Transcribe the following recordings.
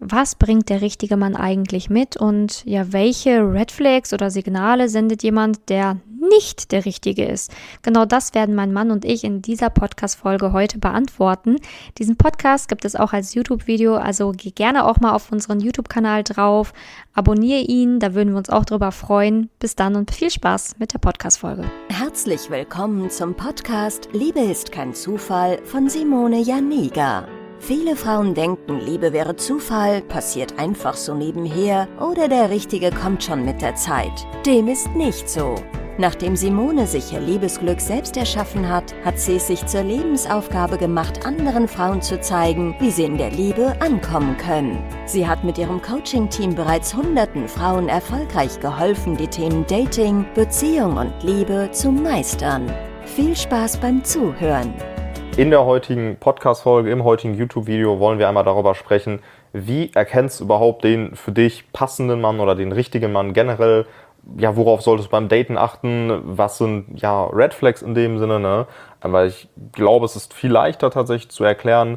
was bringt der richtige Mann eigentlich mit und ja, welche Red Flags oder Signale sendet jemand, der nicht der Richtige ist? Genau das werden mein Mann und ich in dieser Podcast-Folge heute beantworten. Diesen Podcast gibt es auch als YouTube-Video, also geh gerne auch mal auf unseren YouTube-Kanal drauf, abonniere ihn, da würden wir uns auch drüber freuen. Bis dann und viel Spaß mit der Podcast-Folge. Herzlich willkommen zum Podcast Liebe ist kein Zufall von Simone Janiga. Viele Frauen denken, Liebe wäre Zufall, passiert einfach so nebenher oder der Richtige kommt schon mit der Zeit. Dem ist nicht so. Nachdem Simone sich ihr Liebesglück selbst erschaffen hat, hat sie es sich zur Lebensaufgabe gemacht, anderen Frauen zu zeigen, wie sie in der Liebe ankommen können. Sie hat mit ihrem Coaching-Team bereits hunderten Frauen erfolgreich geholfen, die Themen Dating, Beziehung und Liebe zu meistern. Viel Spaß beim Zuhören! In der heutigen Podcast-Folge, im heutigen YouTube-Video wollen wir einmal darüber sprechen, wie erkennst du überhaupt den für dich passenden Mann oder den richtigen Mann generell? Ja, worauf solltest du beim Daten achten? Was sind ja Red Flags in dem Sinne? Ne? Weil ich glaube, es ist viel leichter tatsächlich zu erklären,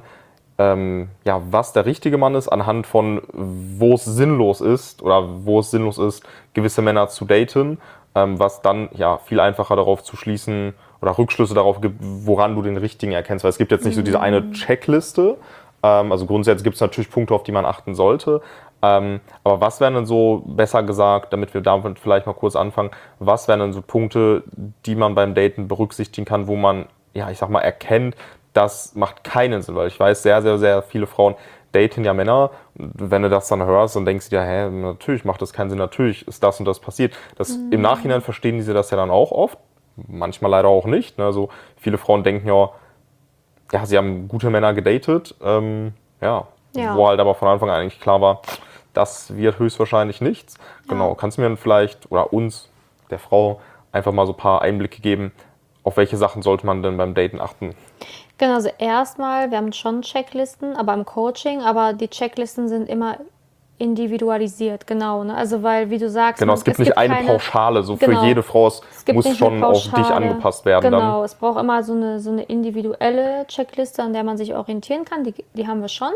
was der richtige Mann ist, anhand von wo es sinnlos ist gewisse Männer zu daten, was dann ja viel einfacher darauf zu schließen oder Rückschlüsse darauf gibt, woran du den richtigen erkennst. Weil es gibt jetzt nicht so diese eine Checkliste. Also grundsätzlich gibt es natürlich Punkte, auf die man achten sollte. Aber was wären denn so, besser gesagt, damit wir damit vielleicht mal kurz anfangen, was wären denn so Punkte, die man beim Daten berücksichtigen kann, wo man, ja, ich sag mal, erkennt, das macht keinen Sinn, weil ich weiß, sehr, sehr, sehr viele Frauen daten ja Männer. Wenn du das dann hörst, dann denkst du dir, natürlich macht das keinen Sinn, natürlich ist das und das passiert. Im Nachhinein verstehen diese das ja dann auch oft, manchmal leider auch nicht. Ne? Also viele Frauen denken ja, sie haben gute Männer gedatet, wo halt aber von Anfang an eigentlich klar war, das wird höchstwahrscheinlich nichts. Ja. Genau, kannst du mir vielleicht oder uns, der Frau, einfach mal so ein paar Einblicke geben, auf welche Sachen sollte man denn beim Daten achten? Genau, also erstmal, wir haben schon Checklisten, aber im Coaching, aber die Checklisten sind immer individualisiert, genau. Ne? Also weil, wie du sagst... Genau, es gibt nicht eine Pauschale, so für jede Frau, es muss schon auf dich angepasst werden. Genau, es braucht immer so eine individuelle Checkliste, an der man sich orientieren kann, die haben wir schon.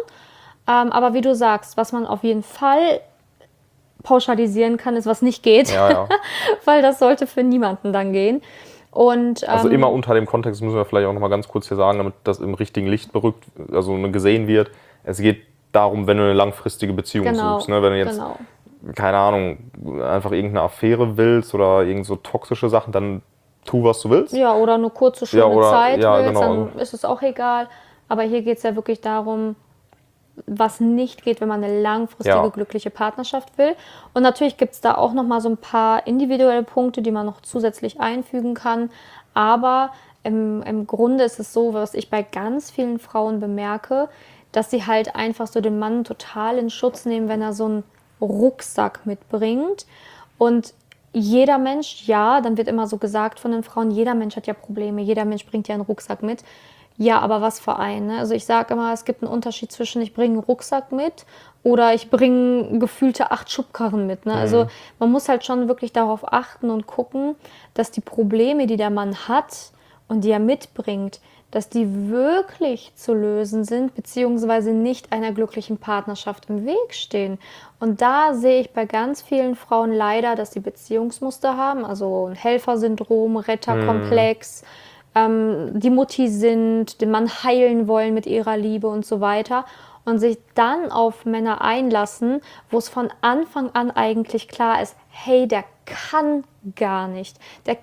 Aber wie du sagst, was man auf jeden Fall pauschalisieren kann, ist, was nicht geht, ja. Weil das sollte für niemanden dann gehen. Und, also immer unter dem Kontext müssen wir vielleicht auch noch mal ganz kurz hier sagen, damit das im richtigen Licht gesehen wird. Es geht darum, wenn du eine langfristige Beziehung suchst. Ne? Wenn du jetzt, keine Ahnung, einfach irgendeine Affäre willst oder irgend so toxische Sachen, dann tu, was du willst. Ja, oder eine kurze, schöne Zeit willst, dann ist es auch egal. Aber hier geht es ja wirklich darum, was nicht geht, wenn man eine langfristige, glückliche Partnerschaft will. Und natürlich gibt es da auch noch mal so ein paar individuelle Punkte, die man noch zusätzlich einfügen kann. Aber im Grunde ist es so, was ich bei ganz vielen Frauen bemerke, dass sie halt einfach so den Mann total in Schutz nehmen, wenn er so einen Rucksack mitbringt. Und jeder Mensch, dann wird immer so gesagt von den Frauen, jeder Mensch hat ja Probleme, jeder Mensch bringt ja einen Rucksack mit. Ja, aber was für einen? Ne? Also ich sage immer, es gibt einen Unterschied zwischen ich bringe einen Rucksack mit oder ich bringe gefühlte 8 Schubkarren mit. Ne? Also man muss halt schon wirklich darauf achten und gucken, dass die Probleme, die der Mann hat und die er mitbringt, dass die wirklich zu lösen sind, beziehungsweise nicht einer glücklichen Partnerschaft im Weg stehen. Und da sehe ich bei ganz vielen Frauen leider, dass sie Beziehungsmuster haben, also ein Helfersyndrom, Retterkomplex, die Mutti sind, den Mann heilen wollen mit ihrer Liebe und so weiter und sich dann auf Männer einlassen, wo es von Anfang an eigentlich klar ist, hey, der kann gar nicht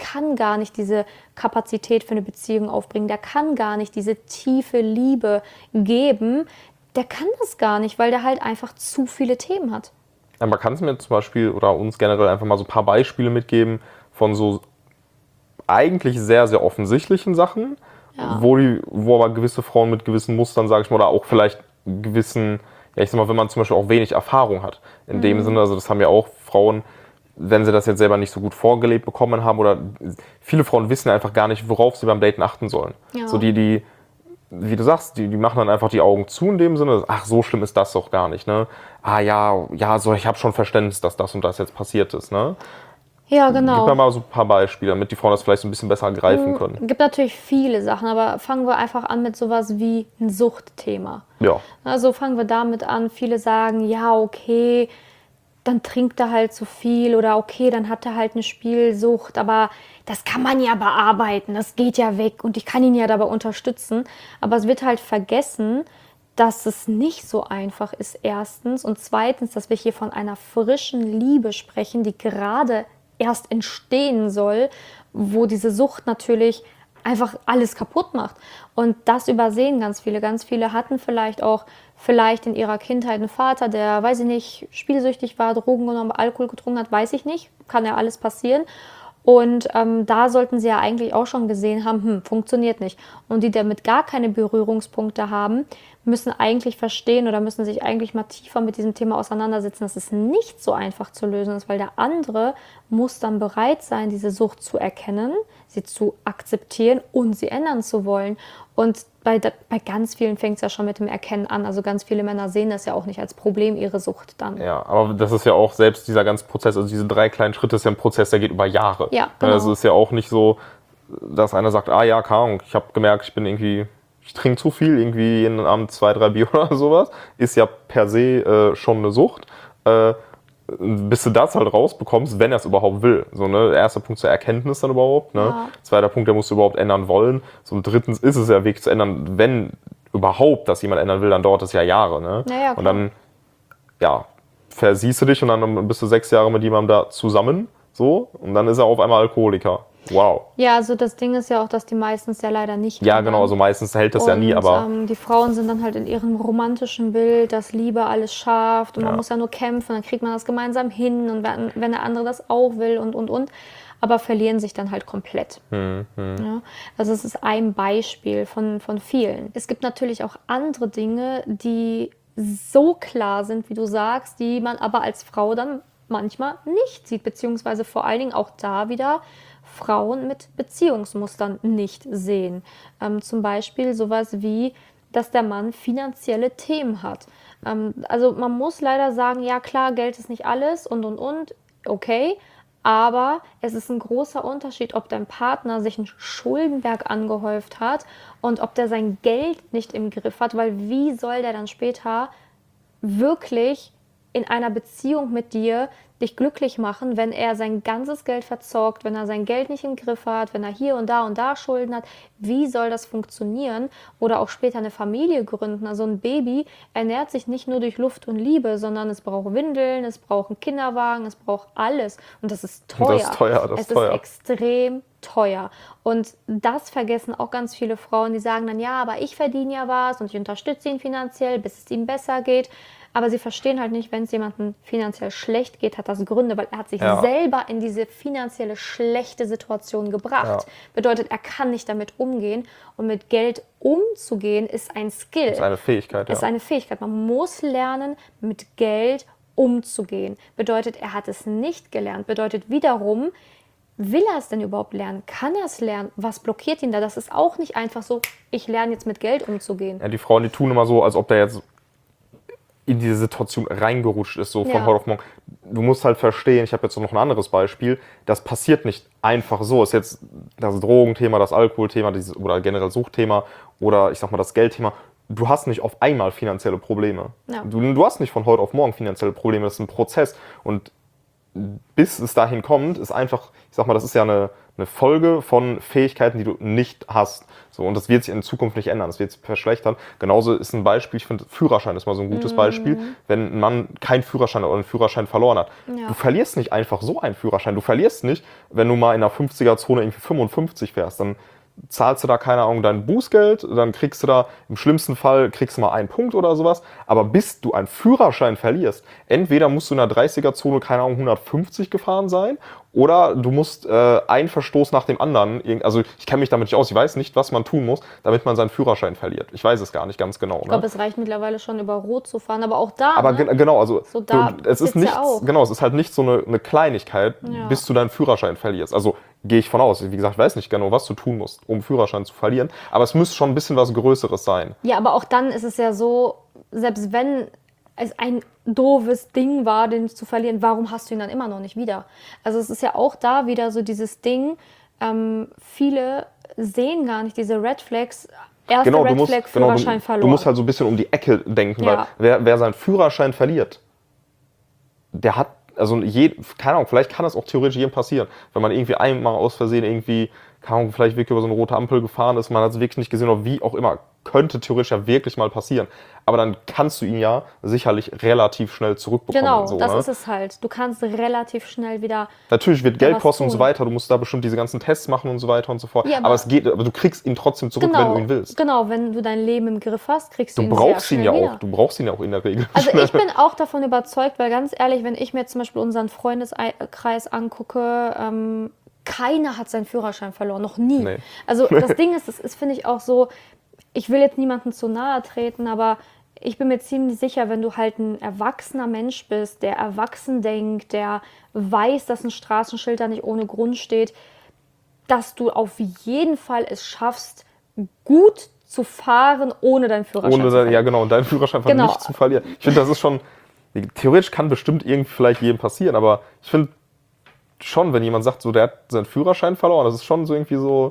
diese Kapazität für eine Beziehung aufbringen, der kann gar nicht diese tiefe Liebe geben, der kann das gar nicht, weil der halt einfach zu viele Themen hat. Aber kannst du mir zum Beispiel oder uns generell einfach mal so ein paar Beispiele mitgeben von so eigentlich sehr, sehr offensichtlichen Sachen, wo aber gewisse Frauen mit gewissen Mustern, sage ich mal, oder auch vielleicht gewissen, ich sag mal, wenn man zum Beispiel auch wenig Erfahrung hat. In dem Sinne, also das haben ja auch Frauen, wenn sie das jetzt selber nicht so gut vorgelebt bekommen haben, oder viele Frauen wissen einfach gar nicht, worauf sie beim Daten achten sollen. Ja. So die, wie du sagst, die machen dann einfach die Augen zu in dem Sinne, ach, so schlimm ist das doch gar nicht, ne? So, ich habe schon Verständnis, dass das und das jetzt passiert ist, ne? Ja, genau. Gib mir mal so ein paar Beispiele, damit die Frauen das vielleicht so ein bisschen besser greifen können. Es gibt natürlich viele Sachen, aber fangen wir einfach an mit sowas wie ein Suchtthema. Ja. Also fangen wir damit an. Viele sagen, ja, okay, dann trinkt er halt zu viel oder okay, dann hat er halt eine Spielsucht, aber das kann man ja bearbeiten, das geht ja weg und ich kann ihn ja dabei unterstützen. Aber es wird halt vergessen, dass es nicht so einfach ist, erstens. Und zweitens, dass wir hier von einer frischen Liebe sprechen, die gerade erst entstehen soll, wo diese Sucht natürlich einfach alles kaputt macht. Und das übersehen ganz viele. Ganz viele hatten vielleicht in ihrer Kindheit einen Vater, der, weiß ich nicht, spielsüchtig war, Drogen genommen, Alkohol getrunken hat, weiß ich nicht. Kann ja alles passieren. Und da sollten sie ja eigentlich auch schon gesehen haben, funktioniert nicht. Und die damit gar keine Berührungspunkte haben, müssen eigentlich verstehen oder müssen sich eigentlich mal tiefer mit diesem Thema auseinandersetzen, dass es nicht so einfach zu lösen ist, weil der andere muss dann bereit sein, diese Sucht zu erkennen, sie zu akzeptieren und sie ändern zu wollen. Und bei ganz vielen fängt es ja schon mit dem Erkennen an. Also ganz viele Männer sehen das ja auch nicht als Problem, ihre Sucht dann. Ja, aber das ist ja auch selbst dieser ganze Prozess, also diese 3 kleinen Schritte ist ja ein Prozess, der geht über Jahre. Ja, genau. Also es ist ja auch nicht so, dass einer sagt, ja, keine Ahnung, ich habe gemerkt, ich trinke zu viel, irgendwie jeden Abend 2, 3 Bier oder sowas, ist ja per se schon eine Sucht. Bis du das halt rausbekommst, wenn er es überhaupt will. So, ne? Erster Punkt zur Erkenntnis dann überhaupt. Ne? Ja. Zweiter Punkt, der musst du überhaupt ändern wollen. So, und drittens ist es der Weg zu ändern, wenn überhaupt das jemand ändern will, dann dauert es ja Jahre. Ne? Ja, und dann, versiehst du dich und dann bist du 6 Jahre mit jemandem da zusammen. So, und dann ist er auf einmal Alkoholiker. Wow. Ja, also das Ding ist ja auch, dass die meistens ja leider nicht Ja, ändern. genau, also meistens hält das ja nie, aber... die Frauen sind dann halt in ihrem romantischen Bild, dass Liebe alles schafft und man muss ja nur kämpfen, dann kriegt man das gemeinsam hin und wenn der andere das auch will und. Aber verlieren sich dann halt komplett. Ja, also es ist ein Beispiel von vielen. Es gibt natürlich auch andere Dinge, die so klar sind, wie du sagst, die man aber als Frau dann manchmal nicht sieht, beziehungsweise vor allen Dingen auch da wieder Frauen mit Beziehungsmustern nicht sehen. Zum Beispiel sowas wie, dass der Mann finanzielle Themen hat. Also man muss leider sagen, ja klar, Geld ist nicht alles und, okay, aber es ist ein großer Unterschied, ob dein Partner sich einen Schuldenberg angehäuft hat und ob der sein Geld nicht im Griff hat, weil wie soll der dann später wirklich in einer Beziehung mit dir dich glücklich machen, wenn er sein ganzes Geld verzockt, wenn er sein Geld nicht im Griff hat, wenn er hier und da Schulden hat. Wie soll das funktionieren? Oder auch später eine Familie gründen. Also ein Baby ernährt sich nicht nur durch Luft und Liebe, sondern es braucht Windeln, es braucht einen Kinderwagen, es braucht alles. Und das ist teuer. Das ist teuer, es ist extrem teuer. Und das vergessen auch ganz viele Frauen, die sagen dann, ja, aber ich verdiene ja was und ich unterstütze ihn finanziell, bis es ihm besser geht. Aber sie verstehen halt nicht, wenn es jemandem finanziell schlecht geht, hat das Gründe, weil er hat sich selber in diese finanzielle schlechte Situation gebracht. Ja. Bedeutet, er kann nicht damit umgehen. Und mit Geld umzugehen ist ein Skill. Ist eine Fähigkeit, Ist eine Fähigkeit. Man muss lernen, mit Geld umzugehen. Bedeutet, er hat es nicht gelernt. Bedeutet wiederum, will er es denn überhaupt lernen? Kann er es lernen? Was blockiert ihn da? Das ist auch nicht einfach so, ich lerne jetzt mit Geld umzugehen. Ja, die Frauen, die tun immer so, als ob der jetzt in diese Situation reingerutscht ist, so von heute auf morgen. Du musst halt verstehen, ich habe jetzt noch ein anderes Beispiel, das passiert nicht einfach so. Ist jetzt das Drogenthema, das Alkoholthema oder generell Suchtthema oder ich sag mal das Geldthema. Du hast nicht auf einmal finanzielle Probleme. Ja. Du hast nicht von heute auf morgen finanzielle Probleme, das ist ein Prozess. Und bis es dahin kommt, ist einfach, ich sag mal, das ist ja eine Folge von Fähigkeiten, die du nicht hast. So, und das wird sich in Zukunft nicht ändern, das wird sich verschlechtern. Genauso ist ein Beispiel, ich finde, Führerschein ist mal so ein gutes Beispiel, wenn ein Mann keinen Führerschein oder einen Führerschein verloren hat. Ja. Du verlierst nicht einfach so einen Führerschein. Du verlierst nicht, wenn du mal in einer 50er-Zone irgendwie 55 fährst, dann zahlst du da, keine Ahnung, dein Bußgeld, dann kriegst du da, im schlimmsten Fall kriegst du mal einen Punkt oder sowas, aber bis du einen Führerschein verlierst, entweder musst du in der 30er-Zone, keine Ahnung, 150 gefahren sein, oder du musst einen Verstoß nach dem anderen, also ich kenne mich damit nicht aus, ich weiß nicht, was man tun muss, damit man seinen Führerschein verliert. Ich weiß es gar nicht ganz genau. Ich glaube, es reicht mittlerweile schon über Rot zu fahren, aber auch da, aber genau, also so da es ist nichts, genau, es ist halt nicht so eine Kleinigkeit, bis du deinen Führerschein verlierst. Also gehe ich von aus. Wie gesagt, ich weiß nicht genau, was du tun musst, um Führerschein zu verlieren, aber es müsste schon ein bisschen was Größeres sein. Ja, aber auch dann ist es ja so, selbst wenn es ein doofes Ding war, den zu verlieren, warum hast du ihn dann immer noch nicht wieder? Also es ist ja auch da wieder so dieses Ding, viele sehen gar nicht diese Red Flags. Erste Red Flag, Führerschein verloren. Du musst halt so ein bisschen um die Ecke denken, weil wer seinen Führerschein verliert, der hat, also keine Ahnung, vielleicht kann das auch theoretisch jedem passieren, wenn man irgendwie einmal aus Versehen irgendwie, keine Ahnung, vielleicht wirklich über so eine rote Ampel gefahren ist, man hat es wirklich nicht gesehen oder wie auch immer, könnte theoretisch ja wirklich mal passieren. Aber dann kannst du ihn ja sicherlich relativ schnell zurückbekommen. Genau, so, das ist es halt. Du kannst relativ schnell wieder. Natürlich wird Geld kosten und so weiter, du musst da bestimmt diese ganzen Tests machen und so weiter und so fort. Ja, aber du kriegst ihn trotzdem zurück, wenn du ihn willst. Genau, wenn du dein Leben im Griff hast, kriegst du ihn sehr schnell wieder. Du brauchst ihn ja auch in der Regel. Also ich bin auch davon überzeugt, weil ganz ehrlich, wenn ich mir zum Beispiel unseren Freundeskreis angucke, keiner hat seinen Führerschein verloren, noch nie. Nee. Also das Ding ist, das ist, finde ich, auch so, ich will jetzt niemandem zu nahe treten, aber ich bin mir ziemlich sicher, wenn du halt ein erwachsener Mensch bist, der erwachsen denkt, der weiß, dass ein Straßenschild da nicht ohne Grund steht, dass du auf jeden Fall es schaffst, gut zu fahren, ohne deinen Führerschein zu verlieren. Ja, genau, und deinen Führerschein nicht zu verlieren. Ich finde, das ist schon, theoretisch kann bestimmt irgendwie vielleicht jedem passieren, aber ich finde schon, wenn jemand sagt, so, der hat seinen Führerschein verloren, das ist schon so irgendwie so,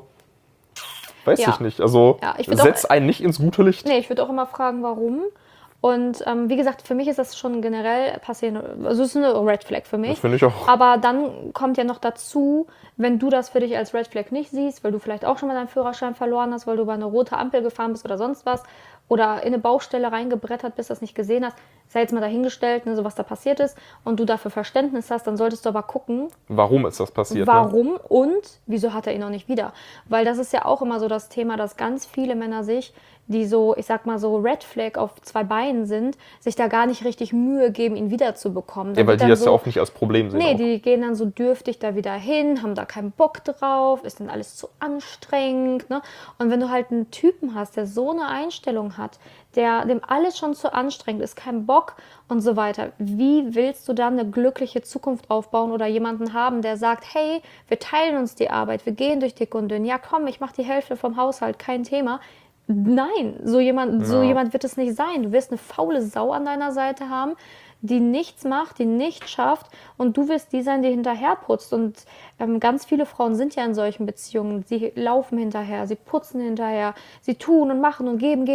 weiß ich nicht. Also setzt einen nicht ins gute Licht. Nee, ich würde auch immer fragen, warum. Und wie gesagt, für mich ist das schon generell passiert. Also es ist eine Red Flag für mich. Das finde ich auch. Aber dann kommt ja noch dazu, wenn du das für dich als Red Flag nicht siehst, weil du vielleicht auch schon mal deinen Führerschein verloren hast, weil du über eine rote Ampel gefahren bist oder sonst was, oder in eine Baustelle reingebrettert bist, das nicht gesehen hast, sei jetzt mal dahingestellt, ne, so was da passiert ist, und du dafür Verständnis hast, dann solltest du aber gucken, warum ist das passiert? Warum und wieso hat er ihn noch nicht wieder? Weil das ist ja auch immer so das Thema, dass ganz viele Männer sich, die so, ich sag mal so Red Flag auf 2 Beinen sind, sich da gar nicht richtig Mühe geben, ihn wiederzubekommen. Ja, weil die das ja auch nicht als Problem sehen. Nee, die gehen dann so dürftig da wieder hin, haben da keinen Bock drauf, ist dann alles zu anstrengend. Ne? Und wenn du halt einen Typen hast, der so eine Einstellung hat, dem alles schon zu anstrengend ist, kein Bock und so weiter, wie willst du dann eine glückliche Zukunft aufbauen oder jemanden haben, der sagt, hey, wir teilen uns die Arbeit, wir gehen durch dick und dünn, ja komm, ich mache die Hälfte vom Haushalt, kein Thema. Nein, so jemand wird es nicht sein. Du wirst eine faule Sau an deiner Seite haben, die nichts macht, die nichts schafft, und du wirst die sein, die hinterherputzt. Und ganz viele Frauen sind ja in solchen Beziehungen. Sie laufen hinterher, sie putzen hinterher, sie tun und machen und geben.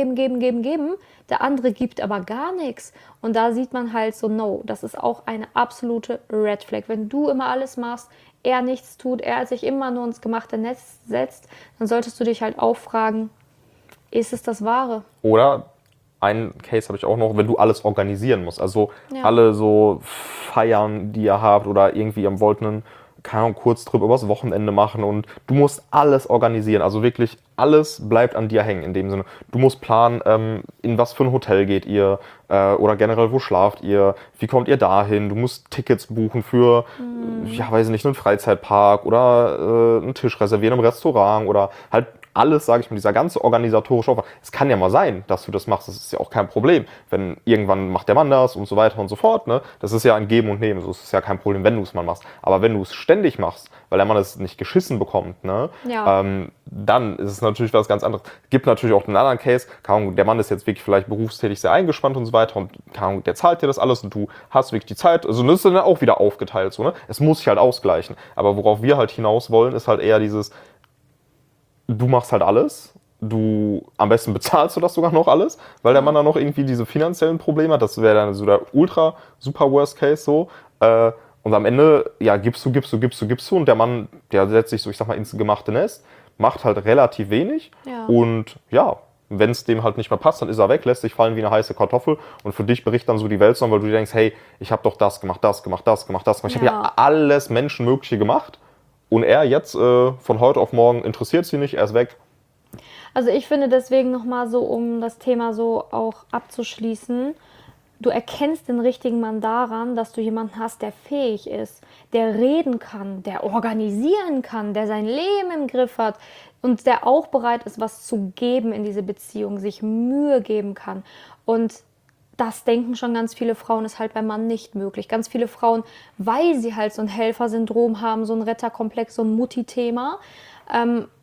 Der andere gibt aber gar nichts. Und da sieht man halt so, no, das ist auch eine absolute Red Flag. Wenn du immer alles machst, er nichts tut, er sich immer nur ins gemachte Netz setzt, dann solltest du dich halt auch fragen, ist es das Wahre? Oder einen Case habe ich auch noch, wenn du alles organisieren musst. Also alle so Feiern, die ihr habt, oder irgendwie ihr wollt einen, keine Ahnung, Kurztrip übers Wochenende machen und du musst alles organisieren. Also wirklich alles bleibt an dir hängen in dem Sinne. Du musst planen, in was für ein Hotel geht ihr oder generell, wo schlaft ihr, wie kommt ihr dahin. Du musst Tickets buchen für, weiß ich nicht, einen Freizeitpark oder einen Tisch reservieren im Restaurant oder halt alles, sage ich mal, dieser ganze organisatorische Aufwand. Es kann ja mal sein, dass du das machst, das ist ja auch kein Problem. Wenn irgendwann macht der Mann das und so weiter und so fort, ne? Das ist ja ein Geben und Nehmen, so ist es ja kein Problem, wenn du es mal machst. Aber wenn du es ständig machst, weil der Mann es nicht geschissen bekommt, ne? Dann ist es natürlich was ganz anderes. Gibt natürlich auch einen anderen Case, der Mann ist jetzt wirklich vielleicht berufstätig sehr eingespannt und so weiter und der zahlt dir das alles und du hast wirklich die Zeit, also das ist dann auch wieder aufgeteilt, so, ne? Es muss sich halt ausgleichen. Aber worauf wir halt hinaus wollen, ist halt eher dieses, du machst halt alles, am besten bezahlst du das sogar noch alles, weil der Mann dann noch irgendwie diese finanziellen Probleme hat, das wäre dann so der ultra super Worst Case so, und am Ende, gibst du und der Mann, der setzt sich so, ich sag mal, ins gemachte Nest, macht halt relativ wenig und wenn es dem halt nicht mehr passt, dann ist er weg, lässt sich fallen wie eine heiße Kartoffel und für dich bricht dann so die Welt zusammen, weil du dir denkst, hey, ich habe doch das gemacht. Ich habe ja alles Menschenmögliche gemacht. Und er jetzt, von heute auf morgen, interessiert sie nicht, er ist weg. Also ich finde deswegen nochmal so, um das Thema so auch abzuschließen, du erkennst den richtigen Mann daran, dass du jemanden hast, der fähig ist, der reden kann, der organisieren kann, der sein Leben im Griff hat und der auch bereit ist, was zu geben in diese Beziehung, sich Mühe geben kann. Und das denken schon ganz viele Frauen, ist halt beim Mann nicht möglich. Ganz viele Frauen, weil sie halt so ein Helfersyndrom haben, so ein Retterkomplex, so ein Mutti-Thema,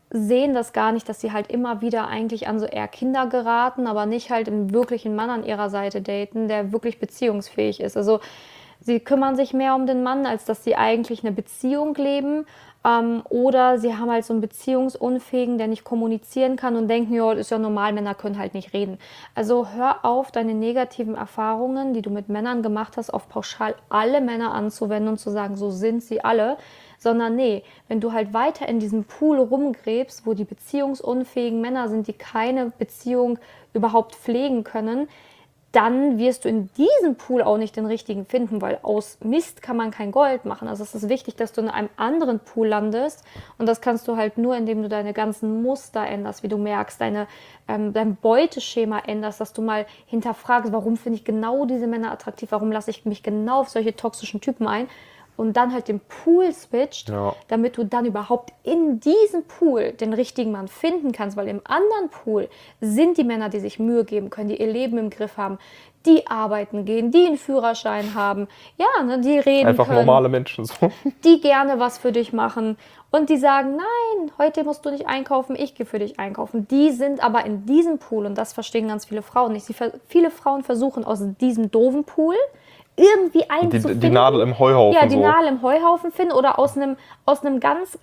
sehen das gar nicht, dass sie halt immer wieder eigentlich an so eher Kinder geraten, aber nicht halt einen wirklichen Mann an ihrer Seite daten, der wirklich beziehungsfähig ist. Also sie kümmern sich mehr um den Mann, als dass sie eigentlich eine Beziehung leben. Oder sie haben halt so einen Beziehungsunfähigen, der nicht kommunizieren kann und denken, ja, das ist ja normal, Männer können halt nicht reden. Also hör auf, deine negativen Erfahrungen, die du mit Männern gemacht hast, auf pauschal alle Männer anzuwenden und zu sagen, so sind sie alle. Sondern nee, wenn du halt weiter in diesem Pool rumgräbst, wo die beziehungsunfähigen Männer sind, die keine Beziehung überhaupt pflegen können, dann wirst du in diesem Pool auch nicht den richtigen finden, weil aus Mist kann man kein Gold machen. Also es ist wichtig, dass du in einem anderen Pool landest und das kannst du halt nur, indem du deine ganzen Muster änderst, wie du merkst, dein Beuteschema änderst, dass du mal hinterfragst, warum finde ich genau diese Männer attraktiv, warum lasse ich mich genau auf solche toxischen Typen ein. Und dann halt den Pool switcht, damit du dann überhaupt in diesem Pool den richtigen Mann finden kannst, weil im anderen Pool sind die Männer, die sich Mühe geben können, die ihr Leben im Griff haben, die arbeiten gehen, die einen Führerschein haben, ja, ne, die reden einfach können, normale Menschen so. Die gerne was für dich machen und die sagen, nein, heute musst du nicht einkaufen, ich gehe für dich einkaufen. Die sind aber in diesem Pool und das verstehen ganz viele Frauen nicht. Viele Frauen versuchen aus diesem doofen Pool irgendwie einzufinden. Die Nadel im Heuhaufen. Ja, die Nadel im Heuhaufen finden oder aus einer ganz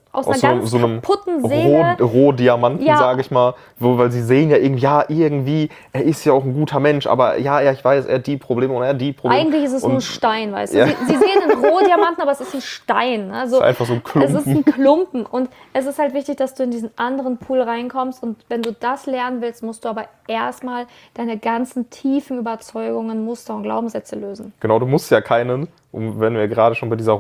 kaputten Seele. Rohdiamanten, sage ich mal. Weil sie sehen ja irgendwie, er ist ja auch ein guter Mensch, aber ich weiß, er hat die Probleme und er hat die Probleme. Eigentlich ist es nur ein Stein, weißt du. Ja. Sie sehen einen Rohdiamanten, aber es ist ein Stein. Also, es ist einfach so ein Klumpen. Es ist ein Klumpen und es ist halt wichtig, dass du in diesen anderen Pool reinkommst und wenn du das lernen willst, musst du aber erstmal deine ganzen tiefen Überzeugungen, Muster und Glaubenssätze lösen. Genau, du musst ja keinen, wenn wir gerade schon bei dieser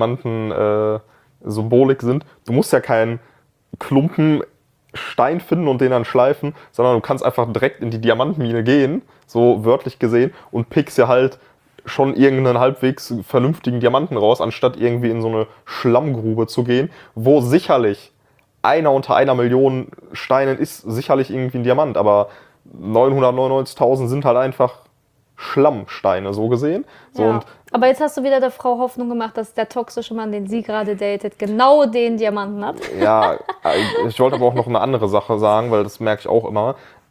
Rohdiamanten-Symbolik sind, du musst ja keinen Klumpen Stein finden und den dann schleifen, sondern du kannst einfach direkt in die Diamantmine gehen, so wörtlich gesehen, und pickst ja halt schon irgendeinen halbwegs vernünftigen Diamanten raus, anstatt irgendwie in so eine Schlammgrube zu gehen, wo sicherlich einer unter 1 Million Steinen ist sicherlich irgendwie ein Diamant, aber 999.000 sind halt einfach Schlammsteine, so gesehen. So, ja. Und aber jetzt hast du wieder der Frau Hoffnung gemacht, dass der toxische Mann, den sie gerade datet, genau den Diamanten hat. Ja, ich wollte aber auch noch eine andere Sache sagen, weil das merke ich auch immer.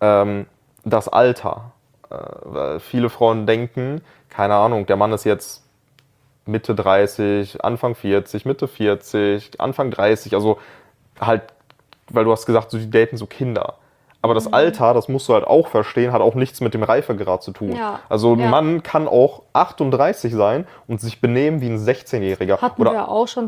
Das Alter. Weil viele Frauen denken, keine Ahnung, der Mann ist jetzt Mitte 30, Anfang 40, Mitte 40, Anfang 30, also halt, weil du hast gesagt, so, die daten so Kinder. Aber das Alter, das musst du halt auch verstehen, hat auch nichts mit dem Reifegrad zu tun. Ja. Also ein Mann kann auch 38 sein und sich benehmen wie ein 16-Jähriger. Hatten wir auch schon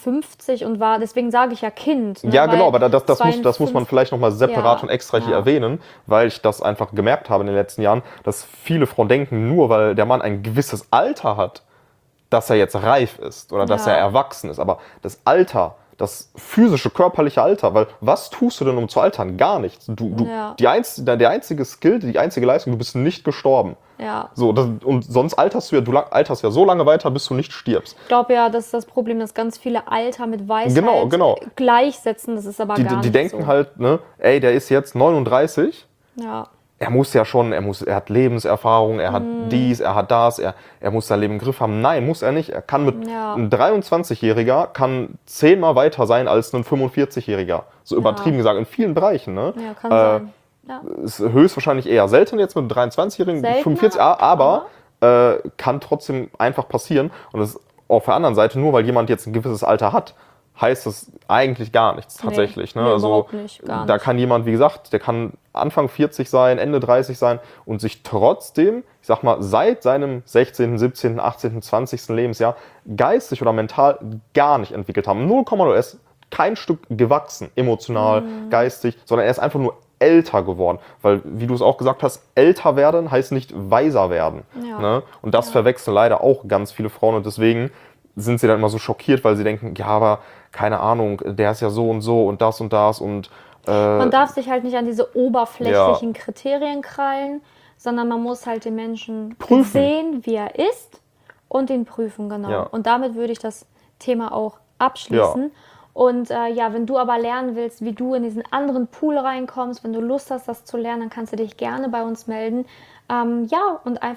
52 und war, deswegen sage ich ja Kind. Ne? Ja, genau, aber das muss man vielleicht nochmal separat und extra hier erwähnen, weil ich das einfach gemerkt habe in den letzten Jahren, dass viele Frauen denken, nur weil der Mann ein gewisses Alter hat, dass er jetzt reif ist oder dass er erwachsen ist. Aber das Alter, das physische, körperliche Alter, weil was tust du denn, um zu altern? Gar nichts. Der einzige Skill, die einzige Leistung, du bist nicht gestorben. Ja. So, und sonst alterst du alterst ja so lange weiter, bis du nicht stirbst. Ich glaube ja, das ist das Problem, dass ganz viele Alter mit Weisheit gleichsetzen, das ist aber gar nicht so. Die denken halt, ne, ey, der ist jetzt 39. Ja. Er muss ja schon, er hat Lebenserfahrung, er hat dies, er hat das, er muss sein Leben im Griff haben. Nein, muss er nicht. Er kann ein 23-Jähriger kann 10-mal weiter sein als ein 45-Jähriger. So übertrieben gesagt, in vielen Bereichen. Ne? Ja, kann sein. Ja. Ist höchstwahrscheinlich eher selten jetzt mit 23-Jährigen, 45, aber kann trotzdem einfach passieren. Und das ist auf der anderen Seite, nur weil jemand jetzt ein gewisses Alter hat, heißt das eigentlich gar nichts tatsächlich. Nee, ne? Also überhaupt nicht, gar da nicht. kann jemand, wie gesagt, der kann Anfang 40 sein, Ende 30 sein und sich trotzdem, ich sag mal, seit seinem 16., 17., 18., 20. Lebensjahr geistig oder mental gar nicht entwickelt haben. 0,0, er ist kein Stück gewachsen, emotional, geistig, sondern er ist einfach nur älter geworden. Weil, wie du es auch gesagt hast, älter werden heißt nicht weiser werden. Ja. Ne? Und das verwechseln leider auch ganz viele Frauen und deswegen sind sie dann immer so schockiert, weil sie denken, ja, aber keine Ahnung, der ist ja so und das und das und man darf sich halt nicht an diese oberflächlichen Kriterien krallen, sondern man muss halt den Menschen sehen, wie er ist und ihn prüfen, genau. Ja. Und damit würde ich das Thema auch abschließen. Ja. Und wenn du aber lernen willst, wie du in diesen anderen Pool reinkommst, wenn du Lust hast, das zu lernen, dann kannst du dich gerne bei uns melden. Und einfach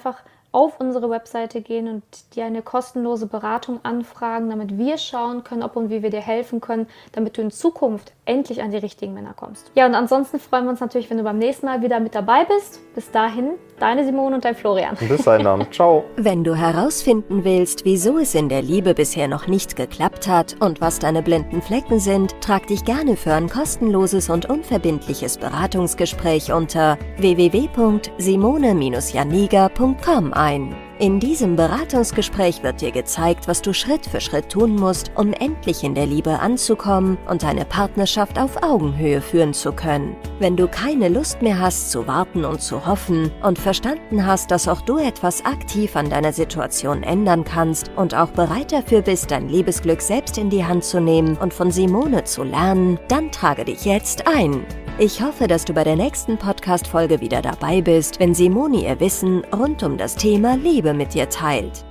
auf unsere Webseite gehen und dir eine kostenlose Beratung anfragen, damit wir schauen können, ob und wie wir dir helfen können, damit du in Zukunft endlich an die richtigen Männer kommst. Ja, und ansonsten freuen wir uns natürlich, wenn du beim nächsten Mal wieder mit dabei bist. Bis dahin, deine Simone und dein Florian. Bis dahin dann. Ciao. Wenn du herausfinden willst, wieso es in der Liebe bisher noch nicht geklappt hat und was deine blinden Flecken sind, trag dich gerne für ein kostenloses und unverbindliches Beratungsgespräch unter www.simone-janiga.com ein. In diesem Beratungsgespräch wird dir gezeigt, was du Schritt für Schritt tun musst, um endlich in der Liebe anzukommen und deine Partnerschaft auf Augenhöhe führen zu können. Wenn du keine Lust mehr hast zu warten und zu hoffen und verstanden hast, dass auch du etwas aktiv an deiner Situation ändern kannst und auch bereit dafür bist, dein Liebesglück selbst in die Hand zu nehmen und von Simone zu lernen, dann trage dich jetzt ein. Ich hoffe, dass du bei der nächsten Podcast-Folge wieder dabei bist, wenn Simone ihr Wissen rund um das Thema Liebe mit dir teilt.